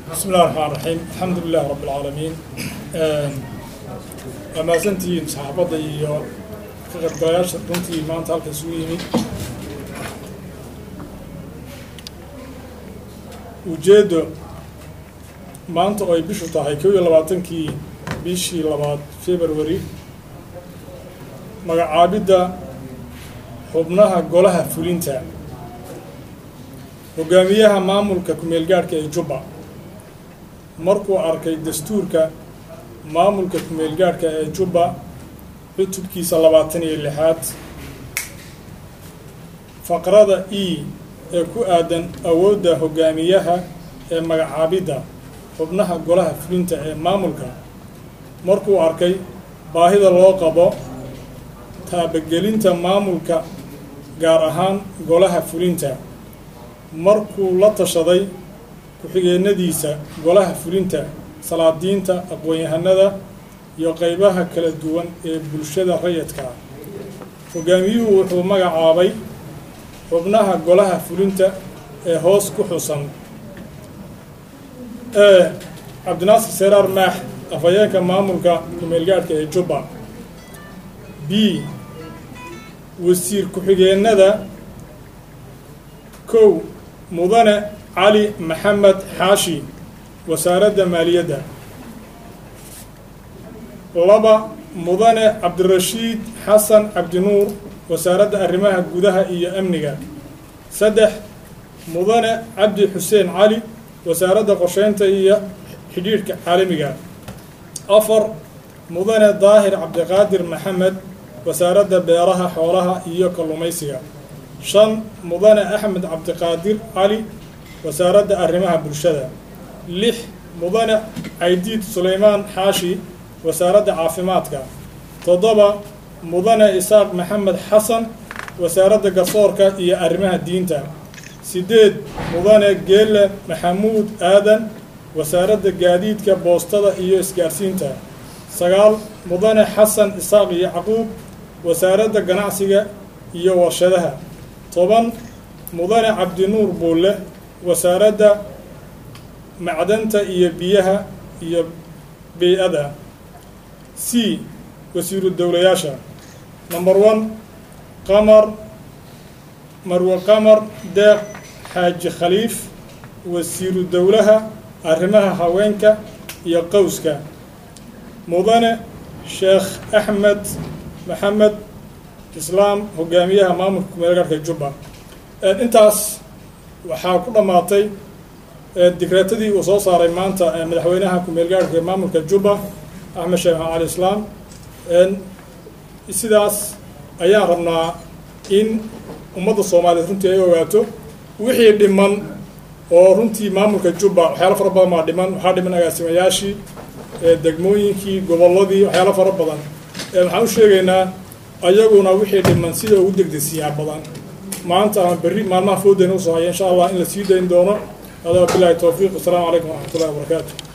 بسم الله الرحمن الرحيم الحمد لله رب العالمين وما سنتين صحابتي كقد قياش runtii maanta halka isugu yimid ujeedo maanta oo ay bishu tahay 22kii bishii 2 February magacaabida xubnaha golaha fulinta hogaamiyaha maamulka kumeel gaarka ee Jubba markuu arkay dastuurka maamulka kumeel gaarka ee Jubba cutubkiisa 26aad faqrada e ee ku aadan awoodda hogaamiyaha ee magacaabida xubnaha golaha fulinta ee maamulka markuu arkay baahida loo qabo taabagelinta maamulka gaar ahaan golaha fulinta markuu la tashaday ku-xigeenadiisa golaha fulinta salaadiinta aqoon-yahanada iyo qaybaha kala duwan ee bulshada rayidka ah hogaamiyuhu wuxuu magacaabay xubnaha golaha fulinta ee hoos ku xusan cabdinaasir seraar maax afhayeenka maamulka kumeel gaarhka ee Jubba b wasiir ku-xigeenada kow mudane cali maxamed xaashi wasaaradda maaliyadda laba mudane cabdirashiid xasan cabdinuur wasaaradda arrimaha gudaha iyo amniga saddex mudane cabdi xuseen cali wasaaradda qorsheynta iyo xidhiidhka caalamiga afar mudane daahir cabdiqaadir maxamed wasaaradda beeraha xoolaha iyo kalluumaysiga shan mudane axmed cabdiqaadir cali wasaaradda arrimaha bulshada lix mudane caydiid suleymaan xaashi wasaaradda caafimaadka toddoba mudane isaaq maxamed xasan wasaaradda garsoorka iyo arrimaha diinta sideed mudane geelle maxamuud aadan wasaaradda gaadiidka boostada iyo isgaarsiinta sagaal mudane xasan isaaq yacquub wasaaradda ganacsiga iyo warshadaha toban mudane cabdinuur buulle wasaaradda macdanta iyo biyaha iyo bey-ada c wasiiru dowlayaasha number 1 marwe qamar deeq xaaji khaliif wasiiru dowlaha arrimaha haweenka iyo qowska mudane sheekh axmed maxamed islaam hogaamiyaha maamulka kumeel gaarhka Jubba intaas waxaa ku dhamaatay dikreetadii uu soo saaray maanta madaxweynaha kumeel gaarhka maamulka Jubba axmed sheekh cali islaam sidaas ayaan rabnaa in ummadda Soomaaliyeed runtii ay ogaato wixii dhiman oo runtii maamulka Jubba waxyaalo fara badan ma dhiman waxaa dhiman agaasimayaashii degmooyinkii gobolladii waxyaalo fara badan waxaan u sheegaynaa ayaguna wixii dhiman sida ugu degdegsiyaa badan maanta ama berri maalmaha foodayna u soo haya insha Allah in la sii dayn doono hada billahi tawfiiq. Assalaamu calaykum wa rahmatullahi wa barakaatuh.